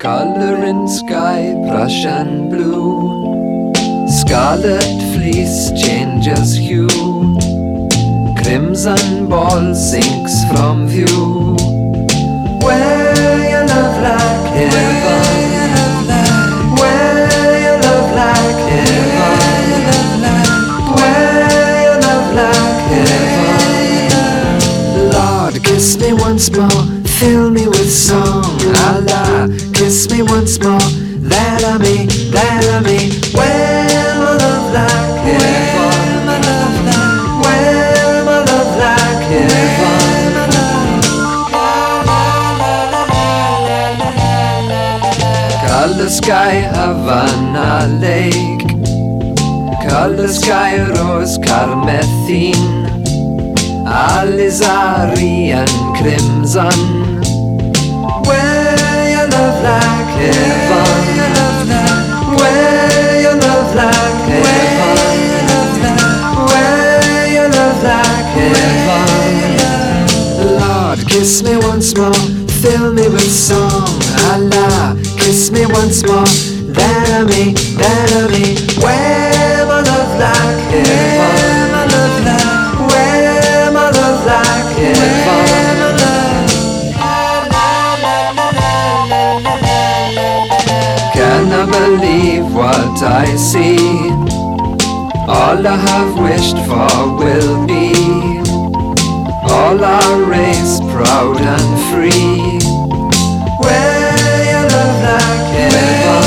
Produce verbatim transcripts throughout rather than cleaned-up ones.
Color in sky, Prussian blue. Scarlet fleece changes hue. Crimson ball sinks from view. Where you love like heaven. Where you love like heaven. Where you love like heaven. Lord, kiss me once more, fill me with song. Allah, kiss me once more, that I may, that I may. Where my love like heaven. Where my love like heaven. Color sky, Havana lake. Color sky, rose carmethine. Alizari and crimson. Where you love like heaven. Where you love like heaven. Where you love like heaven. Lord, kiss me once more, fill me with song. Allah, kiss me once more, that I may, that I may. Where my love like heaven. Where my love like heaven. Can I believe what I see? All I have wished for will be. All our race proud and free. Where you love like heaven.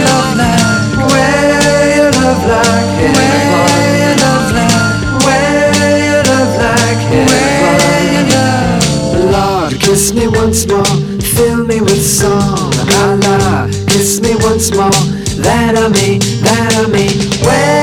Where you love like heaven. Where you love like heaven. Lord, kiss me once more, fill me with song. Allah, kiss me once more, that I may, that I may. Where